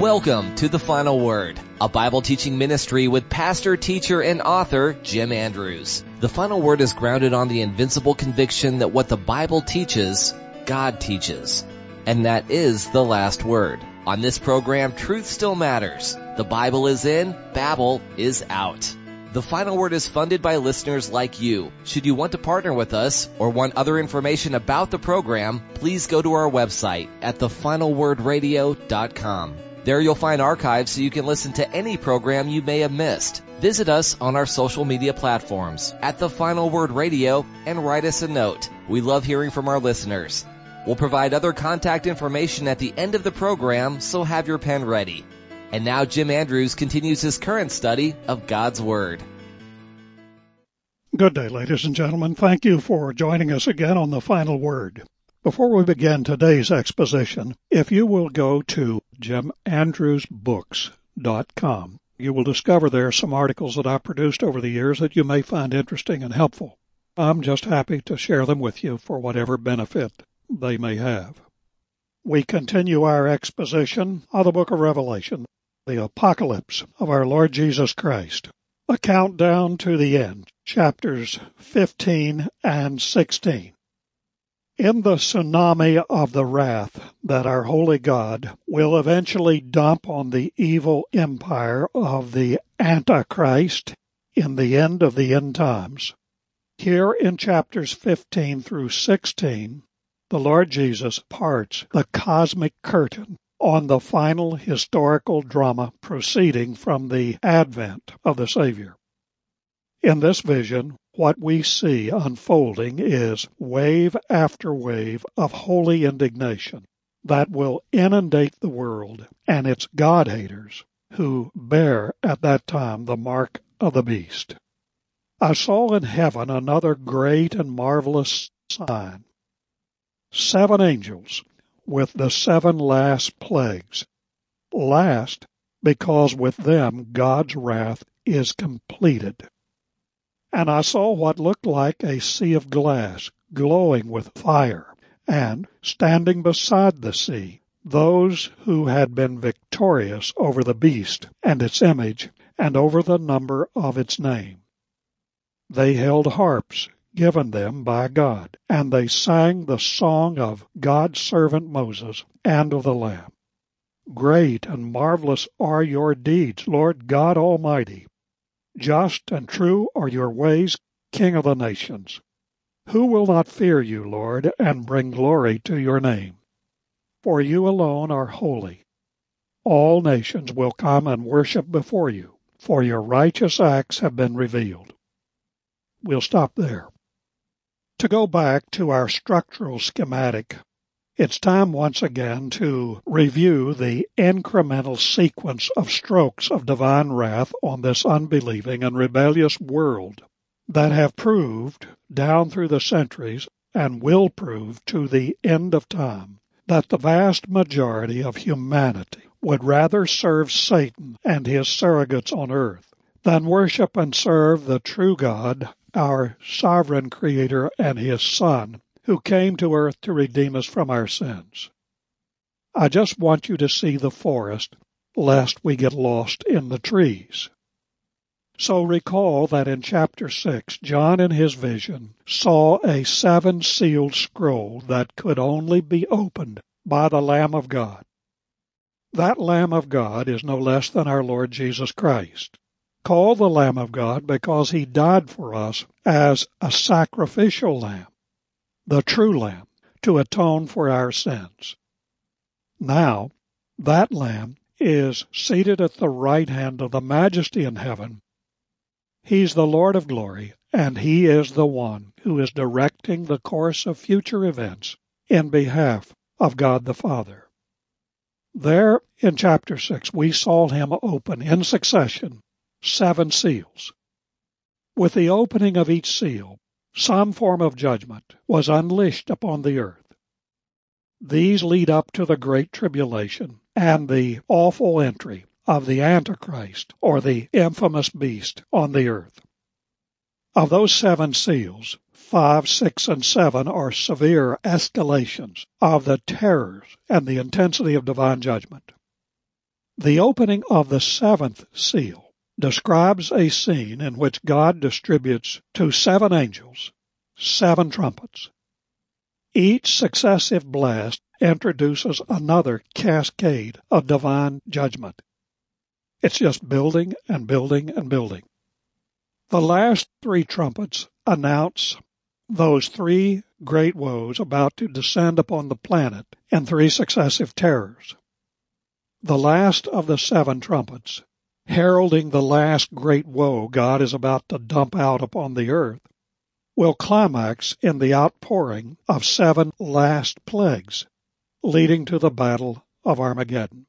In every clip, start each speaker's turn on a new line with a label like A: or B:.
A: Welcome to The Final Word, a Bible teaching ministry with pastor, teacher, and author Jim Andrews. The Final Word is grounded on the invincible conviction that what the Bible teaches, God teaches. And that is the last word. On this program, truth still matters. The Bible is in, Babel is out. The Final Word is funded by listeners like you. Should you want to partner with us or want other information about the program, please go to our website at thefinalwordradio.com. There you'll find archives so you can listen to any program you may have missed. Visit us on our social media platforms at The Final Word Radio and write us a note. We love hearing from our listeners. We'll provide other contact information at the end of the program, so have your pen ready. And now Jim Andrews continues his current study of God's Word.
B: Good day, ladies and gentlemen. Thank you for joining us again on The Final Word. Before we begin today's exposition, if you will go to jimandrewsbooks.com, you will discover there some articles that I've produced over the years that you may find interesting and helpful. I'm just happy to share them with you for whatever benefit they may have. We continue our exposition of the book of Revelation, the apocalypse of our Lord Jesus Christ. A countdown to the end, chapters 15 and 16. In the tsunami of the wrath that our holy God will eventually dump on the evil empire of the Antichrist in the end of the end times, here in chapters 15 through 16, the Lord Jesus parts the cosmic curtain on the final historical drama proceeding from the advent of the Savior. In this vision, what we see unfolding is wave after wave of holy indignation that will inundate the world and its God-haters who bear at that time the mark of the beast. I saw in heaven another great and marvelous sign. 7 angels with the 7 last plagues. Last, because with them God's wrath is completed. And I saw what looked like a sea of glass glowing with fire, and standing beside the sea, those who had been victorious over the beast and its image, and over the number of its name. They held harps given them by God, and they sang the song of God's servant Moses and of the Lamb. Great and marvelous are your deeds, Lord God Almighty. Just and true are your ways, King of the nations. Who will not fear you, Lord, and bring glory to your name? For you alone are holy. All nations will come and worship before you, for your righteous acts have been revealed. We'll stop there. To go back to our structural schematic, it's time once again to review the incremental sequence of strokes of divine wrath on this unbelieving and rebellious world that have proved down through the centuries and will prove to the end of time that the vast majority of humanity would rather serve Satan and his surrogates on earth than worship and serve the true God, our sovereign Creator and His Son, who came to earth to redeem us from our sins. I just want you to see the forest, lest we get lost in the trees. So recall that in chapter 6, John in his vision saw a 7-sealed scroll that could only be opened by the Lamb of God. That Lamb of God is no less than our Lord Jesus Christ, called the Lamb of God because He died for us as a sacrificial lamb, the true Lamb, to atone for our sins. Now, that Lamb is seated at the right hand of the Majesty in heaven. He's the Lord of glory, and He is the one who is directing the course of future events in behalf of God the Father. There in chapter 6, we saw Him open in succession 7 seals. With the opening of each seal, some form of judgment was unleashed upon the earth. These lead up to the Great Tribulation and the awful entry of the Antichrist, or the infamous beast, on the earth. Of those 7 seals, 5, 6, and 7 are severe escalations of the terrors and the intensity of divine judgment. The opening of the seventh seal describes a scene in which God distributes to 7 angels 7 trumpets. Each successive blast introduces another cascade of divine judgment. It's just building and building and building. The last 3 trumpets announce those 3 great woes about to descend upon the planet in 3 successive terrors. The last of the 7 trumpets, heralding the last great woe God is about to dump out upon the earth, will climax in the outpouring of 7 last plagues, leading to the battle of Armageddon.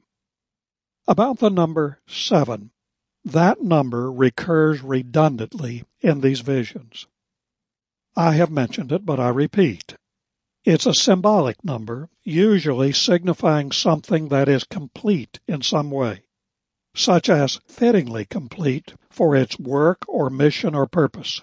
B: About the number 7, that number recurs redundantly in these visions. I have mentioned it, but I repeat. It's a symbolic number, usually signifying something that is complete in some way, such as fittingly complete for its work or mission or purpose.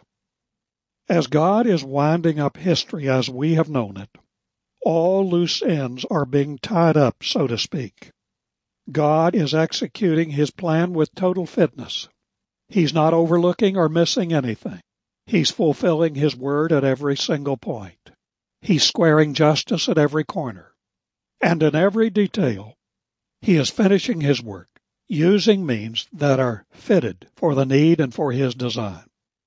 B: As God is winding up history as we have known it, all loose ends are being tied up, so to speak. God is executing His plan with total fitness. He's not overlooking or missing anything. He's fulfilling His word at every single point. He's squaring justice at every corner. And in every detail, He is finishing His work, using means that are fitted for the need and for His design.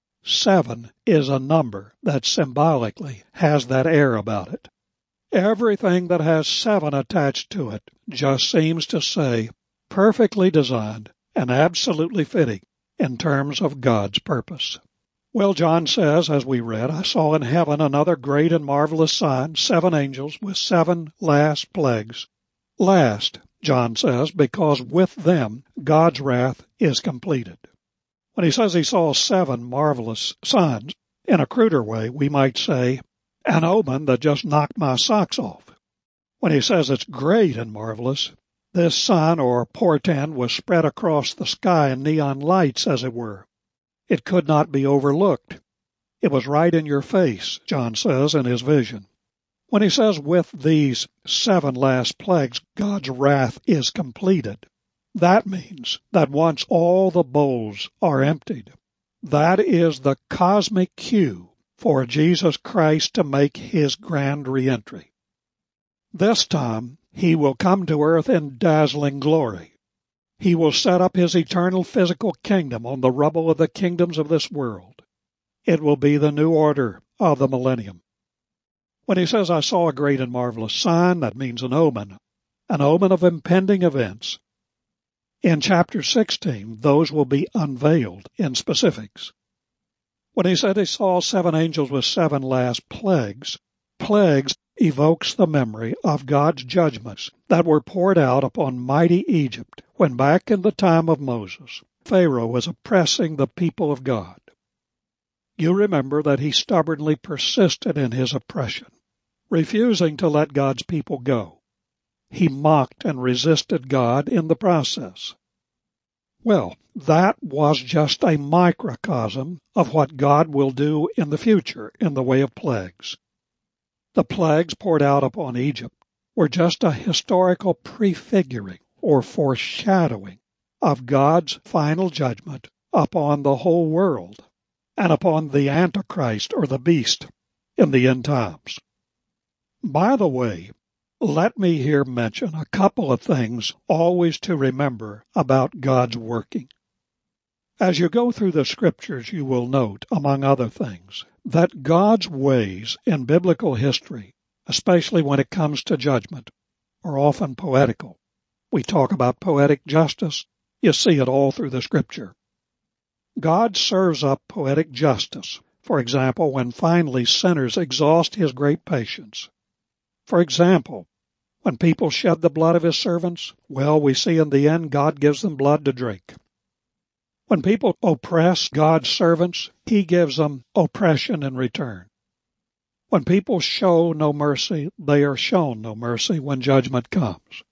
B: 7 is a number that symbolically has that air about it. Everything that has 7 attached to it just seems to say perfectly designed and absolutely fitting in terms of God's purpose. Well, John says, as we read, I saw in heaven another great and marvelous sign, 7 angels with 7 last plagues. Last, John says, because with them God's wrath is completed. When he says he saw 7 marvelous signs, in a cruder way, we might say, an omen that just knocked my socks off. When he says it's great and marvelous, this sign or portend was spread across the sky in neon lights, as it were. It could not be overlooked. It was right in your face, John says in his vision. When he says with these 7 last plagues, God's wrath is completed, that means that once all the bowls are emptied, that is the cosmic cue for Jesus Christ to make His grand re-entry. This time, He will come to earth in dazzling glory. He will set up His eternal physical kingdom on the rubble of the kingdoms of this world. It will be the new order of the millennium. When He says, I saw a great and marvelous sign, that means an omen of impending events. In chapter 16, those will be unveiled in specifics. When He said He saw 7 angels with 7 last plagues, plagues evokes the memory of God's judgments that were poured out upon mighty Egypt when back in the time of Moses, Pharaoh was oppressing the people of God. You remember that he stubbornly persisted in his oppression, refusing to let God's people go. He mocked and resisted God in the process. Well, that was just a microcosm of what God will do in the future in the way of plagues. The plagues poured out upon Egypt were just a historical prefiguring or foreshadowing of God's final judgment upon the whole world and upon the Antichrist or the beast in the end times. By the way, let me here mention a couple of things always to remember about God's working. As you go through the Scriptures, you will note, among other things, that God's ways in biblical history, especially when it comes to judgment, are often poetical. We talk about poetic justice. You see it all through the Scripture. God serves up poetic justice, for example, when finally sinners exhaust His great patience. For example, when people shed the blood of His servants, well, we see in the end God gives them blood to drink. When people oppress God's servants, He gives them oppression in return. When people show no mercy, they are shown no mercy when judgment comes.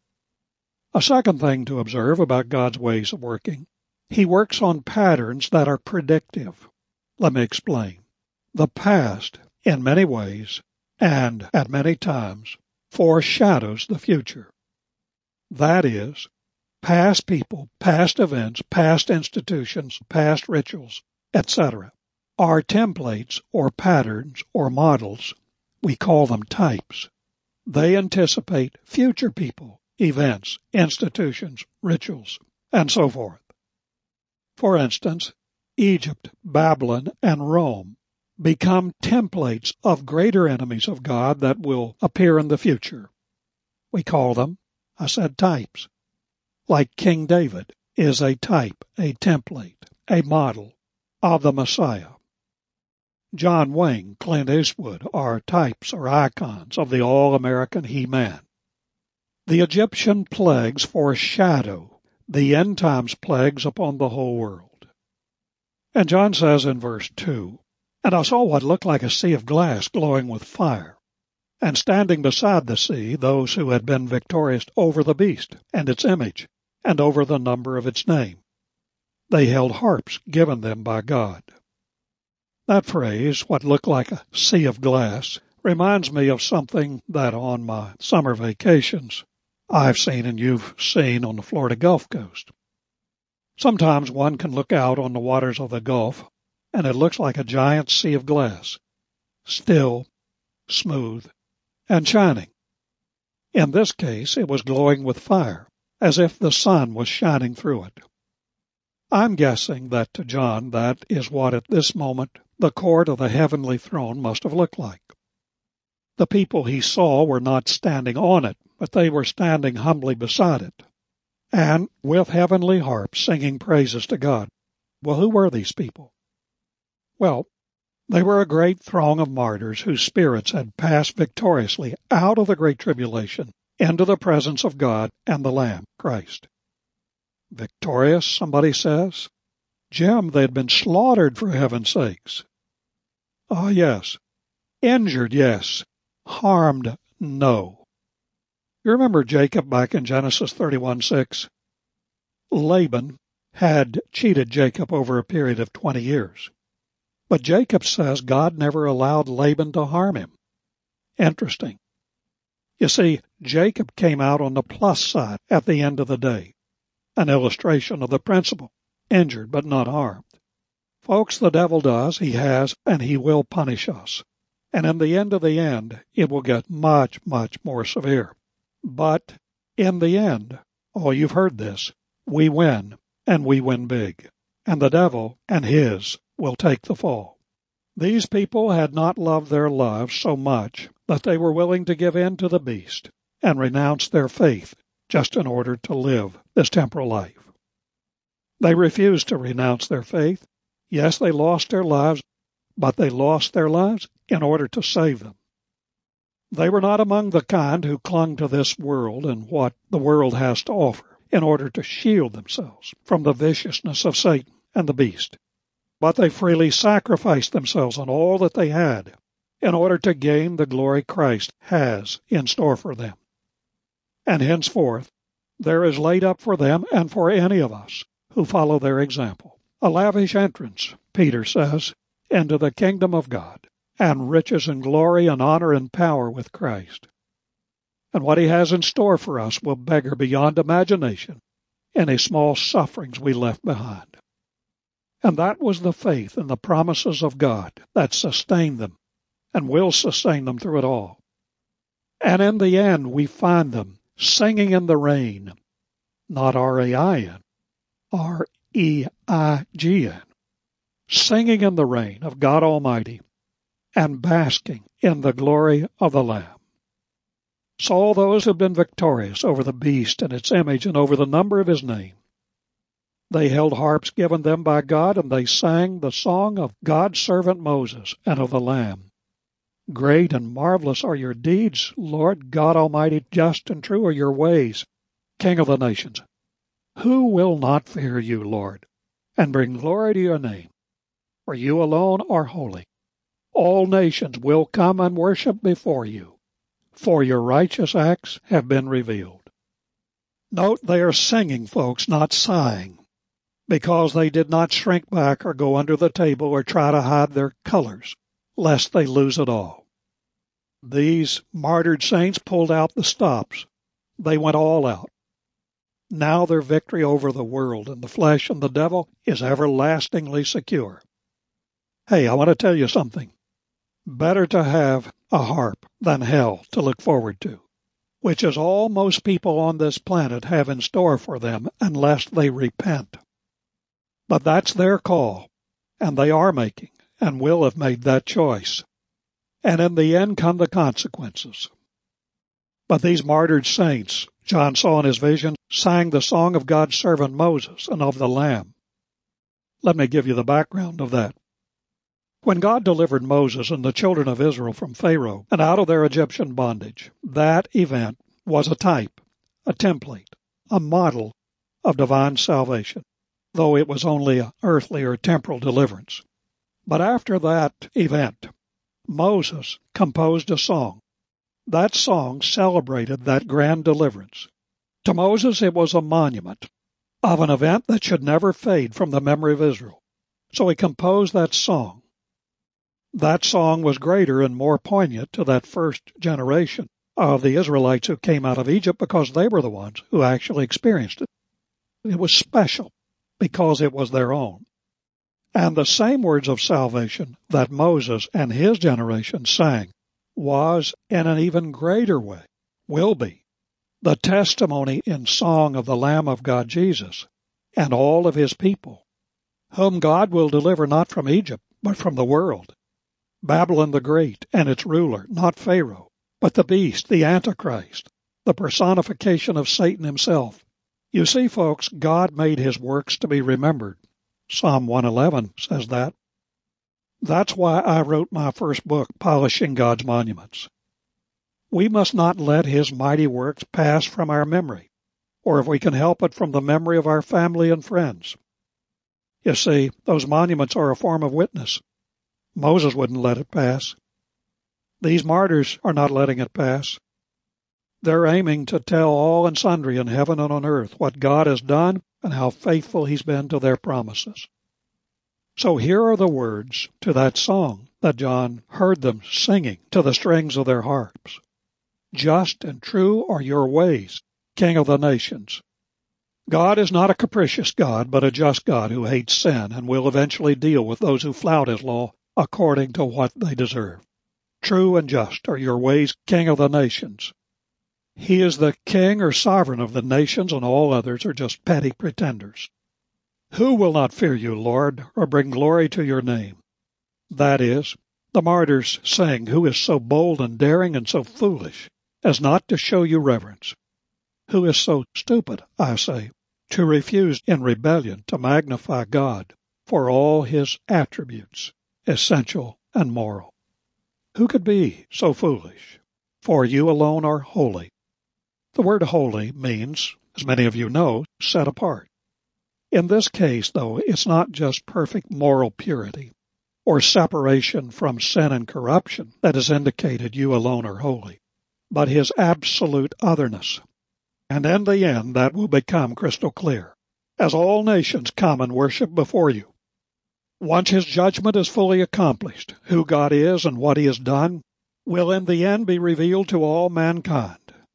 B: A second thing to observe about God's ways of working, He works on patterns that are predictive. Let me explain. The past, in many ways, and at many times, foreshadows the future. That is, Past people, past events, past institutions, past rituals, etc., are templates or patterns or models. We call them types. They anticipate future people, events, institutions, rituals, and so forth. For instance, Egypt, Babylon, and Rome become templates of greater enemies of God that will appear in the future. We call them, I said, types. Like King David is a type, a template, a model of the Messiah. John Wayne, Clint Eastwood are types or icons of the all-American He-Man. The Egyptian plagues foreshadow the end times plagues upon the whole world. And John says in verse 2, "And I saw what looked like a sea of glass glowing with fire, and standing beside the sea those who had been victorious over the beast and its image, and over the number of its name. They held harps given them by God." That phrase, what looked like a sea of glass, reminds me of something that on my summer vacations I've seen and you've seen on the Florida Gulf Coast. Sometimes one can look out on the waters of the Gulf, and it looks like a giant sea of glass, still, smooth, and shining. In this case, it was glowing with fire, as if the sun was shining through it. I'm guessing that to John that is what at this moment the court of the heavenly throne must have looked like. The people he saw were not standing on it, but they were standing humbly beside it, and with heavenly harps singing praises to God. Well, who were these people? Well, they were a great throng of martyrs whose spirits had passed victoriously out of the great tribulation into the presence of God and the Lamb, Christ. Victorious, somebody says? Jim, they'd been slaughtered for heaven's sakes. Ah, yes. Injured, yes. Harmed, no. You remember Jacob back in Genesis 31:6? Laban had cheated Jacob over a period of 20 years. But Jacob says God never allowed Laban to harm him. Interesting. You see, Jacob came out on the plus side at the end of the day, an illustration of the principle, injured but not harmed. Folks, the devil does, he has, and he will punish us. And in the end of the end, it will get much, much more severe. But in the end, oh, you've heard this, we win, and we win big. And the devil and his will take the fall. These people had not loved their lives so much that they were willing to give in to the beast and renounce their faith just in order to live this temporal life. They refused to renounce their faith. Yes, they lost their lives, but they lost their lives in order to save them. They were not among the kind who clung to this world and what the world has to offer in order to shield themselves from the viciousness of Satan and the beast. But they freely sacrificed themselves and all that they had in order to gain the glory Christ has in store for them. And henceforth, there is laid up for them and for any of us who follow their example a lavish entrance, Peter says, into the kingdom of God, and riches and glory and honor and power with Christ. And what he has in store for us will beggar beyond imagination any small sufferings we left behind. And that was the faith and the promises of God that sustained them and will sustain them through it all. And in the end, we find them singing in the rain, not R-A-I-N, R-E-I-G-N, singing in the rain of God Almighty and basking in the glory of the Lamb. So all those who have been victorious over the beast and its image and over the number of his name, they held harps given them by God, and they sang the song of God's servant Moses and of the Lamb. Great and marvelous are your deeds, Lord God Almighty, just and true are your ways, King of the nations. Who will not fear you, Lord, and bring glory to your name? For you alone are holy. All nations will come and worship before you, for your righteous acts have been revealed. Note they are singing, folks, not sighing, because they did not shrink back or go under the table or try to hide their colors, lest they lose it all. These martyred saints pulled out the stops. They went all out. Now their victory over the world and the flesh and the devil is everlastingly secure. Hey, I want to tell you something. Better to have a harp than hell to look forward to, which is all most people on this planet have in store for them unless they repent. But that's their call, and they are making and will have made that choice. And in the end come the consequences. But these martyred saints, John saw in his vision, sang the song of God's servant Moses and of the Lamb. Let me give you the background of that. When God delivered Moses and the children of Israel from Pharaoh and out of their Egyptian bondage, that event was a type, a template, a model of divine salvation, though it was only an earthly or temporal deliverance. But after that event, Moses composed a song. That song celebrated that grand deliverance. To Moses, it was a monument of an event that should never fade from the memory of Israel. So he composed that song. That song was greater and more poignant to that first generation of the Israelites who came out of Egypt because they were the ones who actually experienced it. It was special because it was their own. And the same words of salvation that Moses and his generation sang was, in an even greater way, will be, the testimony in song of the Lamb of God Jesus and all of his people, whom God will deliver not from Egypt, but from the world. Babylon the Great and its ruler, not Pharaoh, but the beast, the Antichrist, the personification of Satan himself. You see, folks, God made his works to be remembered. Psalm 111 says that. That's why I wrote my first book, Polishing God's Monuments. We must not let his mighty works pass from our memory, or if we can help it, from the memory of our family and friends. You see, those monuments are a form of witness. Moses wouldn't let it pass. These martyrs are not letting it pass. They're aiming to tell all and sundry in heaven and on earth what God has done and how faithful he's been to their promises. So here are the words to that song that John heard them singing to the strings of their harps. Just and true are your ways, King of the nations. God is not a capricious God, but a just God who hates sin and will eventually deal with those who flout his law according to what they deserve. True and just are your ways, King of the nations. He is the king or sovereign of the nations, and all others are just petty pretenders. Who will not fear you, Lord, or bring glory to your name? That is, the martyrs sing, who is so bold and daring and so foolish as not to show you reverence? Who is so stupid, I say, to refuse in rebellion to magnify God for all his attributes, essential and moral? Who could be so foolish? For you alone are holy. The word holy means, as many of you know, set apart. In this case, though, it's not just perfect moral purity or separation from sin and corruption that has indicated you alone are holy, but his absolute otherness. And in the end, that will become crystal clear, as all nations come and worship before you. Once his judgment is fully accomplished, who God is and what he has done will in the end be revealed to all mankind.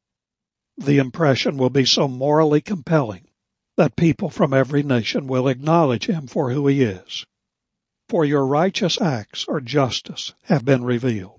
B: The impression will be so morally compelling that people from every nation will acknowledge him for who he is. For your righteous acts or justice have been revealed.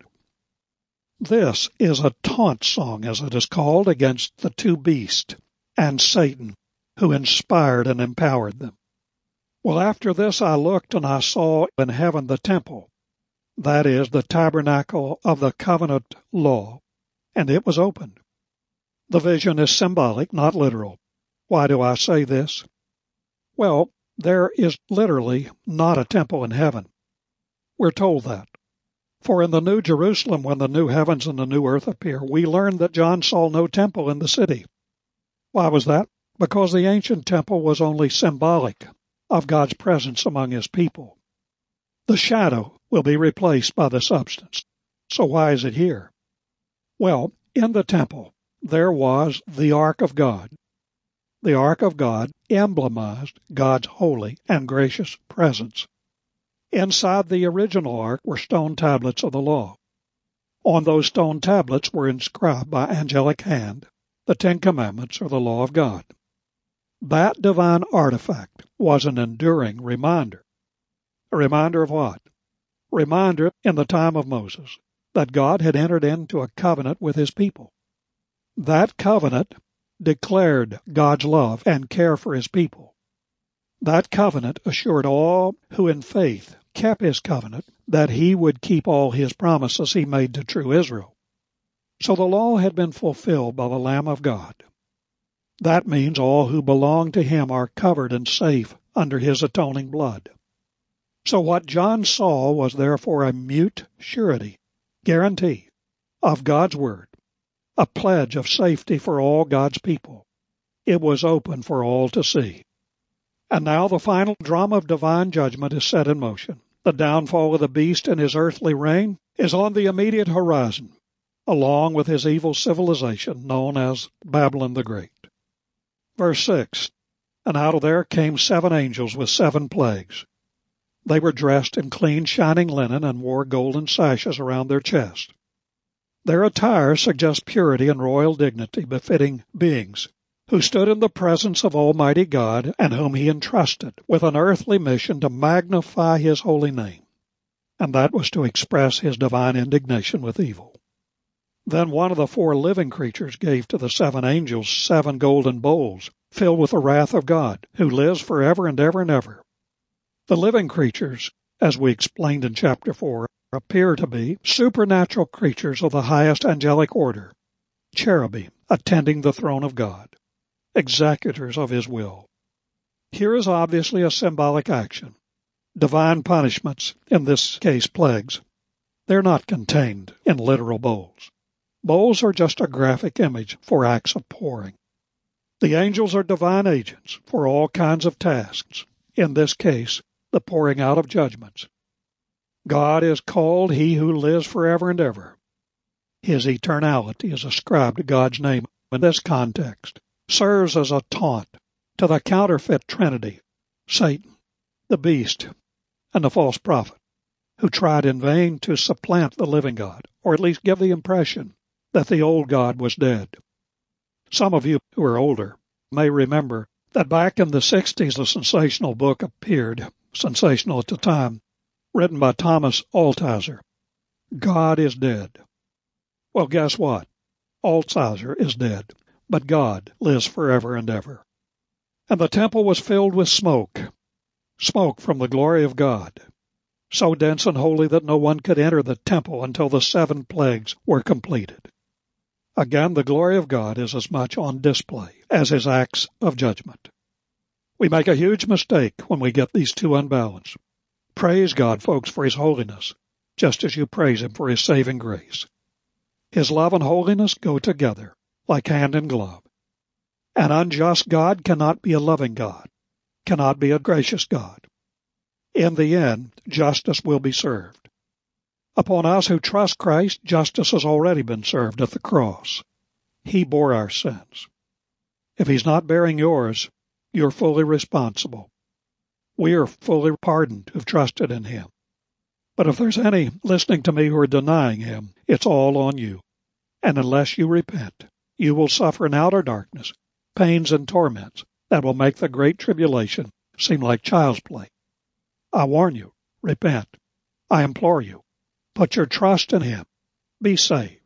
B: This is a taunt song, as it is called, against the two beasts and Satan, who inspired and empowered them. Well, after this I looked, and I saw in heaven the temple, that is, the tabernacle of the covenant law, and it was opened. The vision is symbolic, not literal. Why do I say this? Well, there is literally not a temple in heaven. We're told that. For in the New Jerusalem, when the new heavens and the new earth appear, we learn that John saw no temple in the city. Why was that? Because the ancient temple was only symbolic of God's presence among his people. The shadow will be replaced by the substance. So why is it here? Well, in the temple, there was the Ark of God. The Ark of God emblemized God's holy and gracious presence. Inside the original ark were stone tablets of the law. On those stone tablets were inscribed by angelic hand the Ten Commandments or the law of God. That divine artifact was an enduring reminder. A reminder of what? Reminder in the time of Moses that God had entered into a covenant with his people. That covenant declared God's love and care for his people. That covenant assured all who in faith kept his covenant that he would keep all his promises he made to true Israel. So the law had been fulfilled by the Lamb of God. That means all who belong to him are covered and safe under his atoning blood. So what John saw was therefore a mute surety, guarantee of God's word, a pledge of safety for all God's people. It was open for all to see. And now the final drama of divine judgment is set in motion. The downfall of the beast and his earthly reign is on the immediate horizon, along with his evil civilization known as Babylon the Great. Verse 6, And out of there came 7 angels with 7 plagues. They were dressed in clean, shining linen and wore golden sashes around their chest. Their attire suggests purity and royal dignity befitting beings who stood in the presence of Almighty God and whom he entrusted with an earthly mission to magnify his holy name, and that was to express his divine indignation with evil. Then one of the 4 living creatures gave to the 7 angels 7 golden bowls filled with the wrath of God, who lives forever and ever and ever. The living creatures, as we explained in chapter 4, appear to be supernatural creatures of the highest angelic order, cherubim attending the throne of God, executors of his will. Here is obviously a symbolic action. Divine punishments, in this case plagues, they're not contained in literal bowls. Bowls are just a graphic image for acts of pouring. The angels are divine agents for all kinds of tasks, in this case, the pouring out of judgments. God is called He who lives forever and ever. His eternality is ascribed to God's name in this context, serves as a taunt to the counterfeit trinity, Satan, the beast, and the false prophet, who tried in vain to supplant the living God, or at least give the impression that the old God was dead. Some of you who are older may remember that back in the 60s a sensational book appeared, sensational at the time, written by Thomas Altizer, God is Dead. Well, guess what? Altizer is dead, but God lives forever and ever. And the temple was filled with smoke from the glory of God, so dense and holy that no one could enter the temple until the 7 plagues were completed. Again, the glory of God is as much on display as his acts of judgment. We make a huge mistake when we get these two unbalanced. Praise God, folks, for his holiness, just as you praise him for his saving grace. His love and holiness go together, like hand and glove. An unjust God cannot be a loving God, cannot be a gracious God. In the end, justice will be served. Upon us who trust Christ, justice has already been served at the cross. He bore our sins. If he's not bearing yours, you're fully responsible. We are fully pardoned who've trusted in him. But if there's any listening to me who are denying him, it's all on you. And unless you repent, you will suffer in outer darkness, pains and torments that will make the great tribulation seem like child's play. I warn you, repent. I implore you, put your trust in him. Be saved.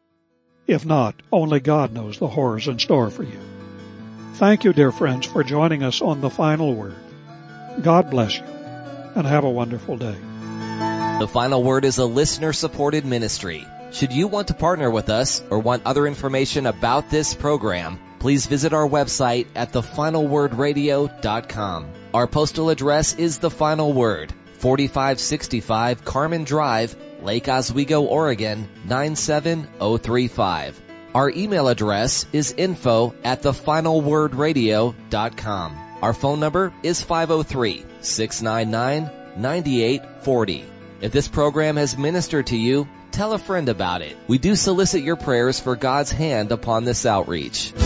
B: If not, only God knows the horrors in store for you. Thank you, dear friends, for joining us on The Final Word. God bless you, and have a wonderful day.
A: The Final Word is a listener-supported ministry. Should you want to partner with us or want other information about this program, please visit our website at thefinalwordradio.com. Our postal address is The Final Word, 4565 Carmen Drive, Lake Oswego, Oregon, 97035. Our email address is info@thefinalwordradio.com. Our phone number is 503-699-9840. If this program has ministered to you, tell a friend about it. We do solicit your prayers for God's hand upon this outreach.